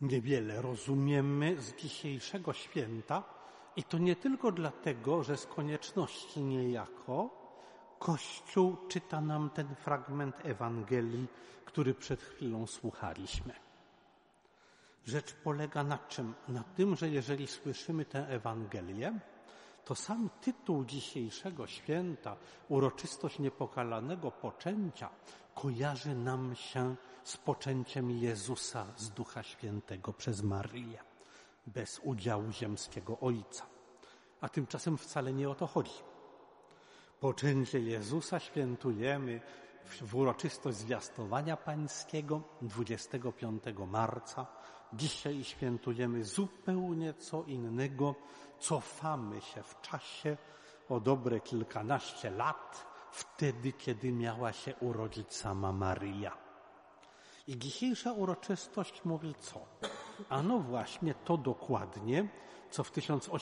Niewiele rozumiemy z dzisiejszego święta i to nie tylko dlatego, że z konieczności niejako Kościół czyta nam ten fragment Ewangelii, który przed chwilą słuchaliśmy. Rzecz polega na czym? Na tym, że jeżeli słyszymy tę Ewangelię, to sam tytuł dzisiejszego święta, uroczystość niepokalanego poczęcia, kojarzy nam się z poczęciem Jezusa z Ducha Świętego przez Maryję, bez udziału ziemskiego Ojca. A tymczasem wcale nie o to chodzi. Poczęcie Jezusa świętujemy w uroczystość zwiastowania pańskiego 25 marca. Dzisiaj świętujemy zupełnie co innego. Cofamy się w czasie o dobre kilkanaście lat, wtedy, kiedy miała się urodzić sama Maryja. I dzisiejsza uroczystość mówi co? Ano właśnie to dokładnie, co w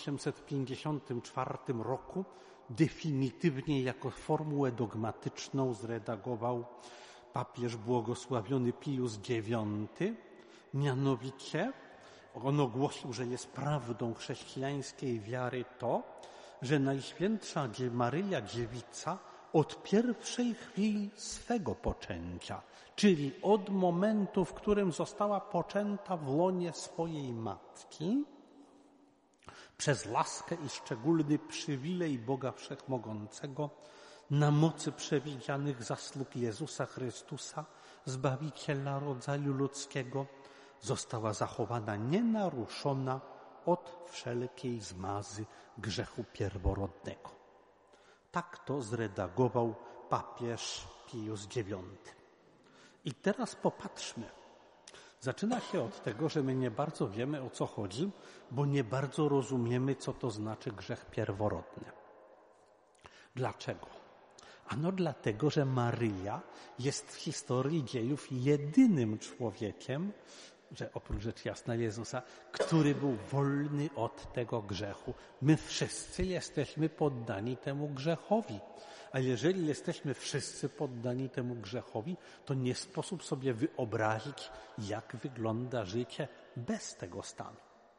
1854 roku definitywnie jako formułę dogmatyczną zredagował papież błogosławiony Pius IX. Mianowicie on ogłosił, że jest prawdą chrześcijańskiej wiary to, że Najświętsza Maryja Dziewica od pierwszej chwili swego poczęcia, czyli od momentu, w którym została poczęta w łonie swojej matki, przez laskę i szczególny przywilej Boga Wszechmogącego, na mocy przewidzianych zasług Jezusa Chrystusa, Zbawiciela rodzaju ludzkiego, została zachowana nienaruszona od wszelkiej zmazy grzechu pierworodnego. Tak to zredagował papież Pius IX. I teraz popatrzmy. Zaczyna się od tego, że my nie bardzo wiemy, o co chodzi, bo nie bardzo rozumiemy, co to znaczy grzech pierworodny. Dlaczego? Ano dlatego, że Maryja jest w historii dziejów jedynym człowiekiem, że oprócz rzecz jasna Jezusa, który był wolny od tego grzechu. My wszyscy jesteśmy poddani temu grzechowi. A jeżeli jesteśmy wszyscy poddani temu grzechowi, to nie sposób sobie wyobrazić, jak wygląda życie bez tego stanu.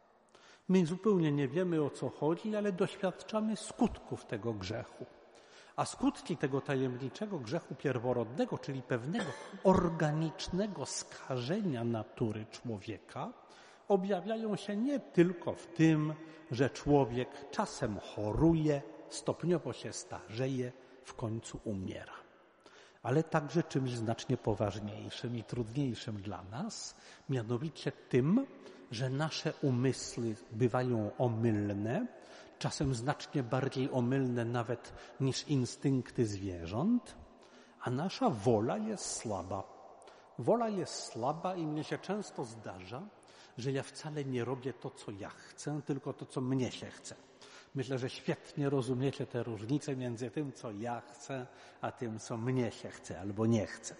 My zupełnie nie wiemy, o co chodzi, ale doświadczamy skutków tego grzechu. A skutki tego tajemniczego grzechu pierworodnego, czyli pewnego organicznego skażenia natury człowieka, objawiają się nie tylko w tym, że człowiek czasem choruje, stopniowo się starzeje, w końcu umiera, ale także czymś znacznie poważniejszym i trudniejszym dla nas, mianowicie tym, że nasze umysły bywają omylne, czasem znacznie bardziej omylne nawet niż instynkty zwierząt, a nasza wola jest słaba. Wola jest słaba i mnie się często zdarza, że ja wcale nie robię to, co ja chcę, tylko to, co mnie się chce. Myślę, że świetnie rozumiecie tę różnicę między tym, co ja chcę, a tym, co mnie się chce albo nie chce.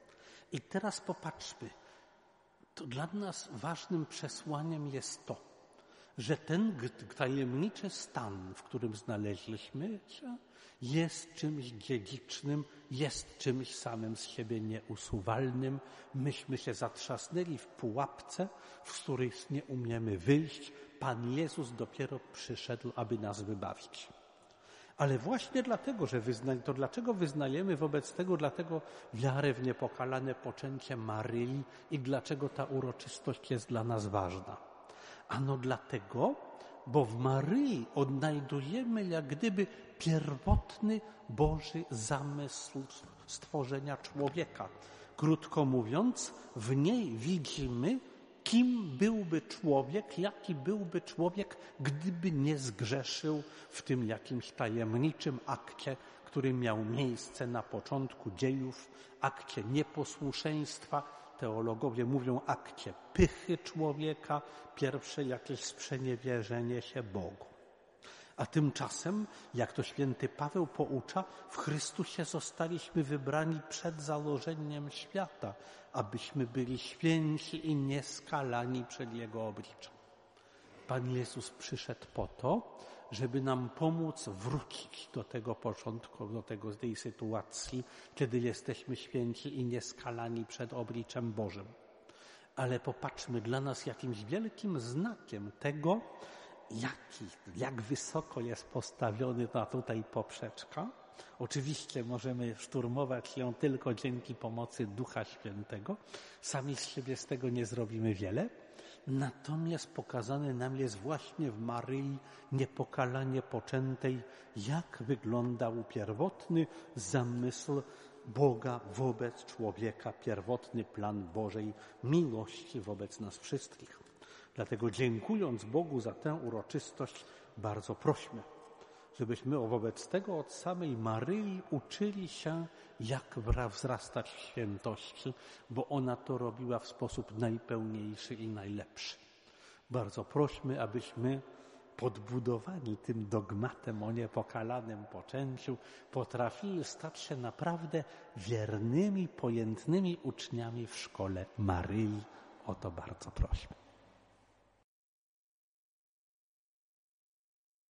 I teraz popatrzmy. To dla nas ważnym przesłaniem jest to, że ten tajemniczy stan, w którym znaleźliśmy się, jest czymś dziedzicznym, jest czymś samym z siebie nieusuwalnym. Myśmy się zatrzasnęli w pułapce, z której nie umiemy wyjść. Pan Jezus dopiero przyszedł, aby nas wybawić. Ale właśnie dlatego, że dlaczego wyznajemy wobec tego, dlatego wiarę w niepokalane poczęcie Maryi i dlaczego ta uroczystość jest dla nas ważna? Ano dlatego, bo w Maryi odnajdujemy jak gdyby pierwotny Boży zamysł stworzenia człowieka. Krótko mówiąc, w niej widzimy, kim byłby człowiek, jaki byłby człowiek, gdyby nie zgrzeszył w tym jakimś tajemniczym akcie, który miał miejsce na początku dziejów, akcie nieposłuszeństwa. Teologowie mówią akcie pychy człowieka, pierwsze jakieś sprzeniewierzenie się Bogu. A tymczasem, jak to święty Paweł poucza, w Chrystusie zostaliśmy wybrani przed założeniem świata, abyśmy byli święci i nieskalani przed Jego obliczem. Pan Jezus przyszedł po to, żeby nam pomóc wrócić do tego początku, do tej sytuacji, kiedy jesteśmy święci i nieskalani przed obliczem Bożym. ale popatrzmy, dla nas jakimś wielkim znakiem tego, jak wysoko jest postawiony ta tutaj poprzeczka. Oczywiście możemy szturmować ją tylko dzięki pomocy Ducha Świętego. Sami z siebie z tego nie zrobimy wiele. Natomiast pokazany nam jest właśnie w Maryi niepokalanie poczętej, jak wyglądał pierwotny zamysł Boga wobec człowieka, pierwotny plan Bożej miłości wobec nas wszystkich. Dlatego dziękując Bogu za tę uroczystość, bardzo prośmy, żebyśmy wobec tego od samej Maryi uczyli się, jak wzrastać w świętości, bo ona to robiła w sposób najpełniejszy i najlepszy. Bardzo prośmy, abyśmy podbudowani tym dogmatem o niepokalanym poczęciu potrafili stać się naprawdę wiernymi, pojętnymi uczniami w szkole Maryi. O to bardzo prośmy.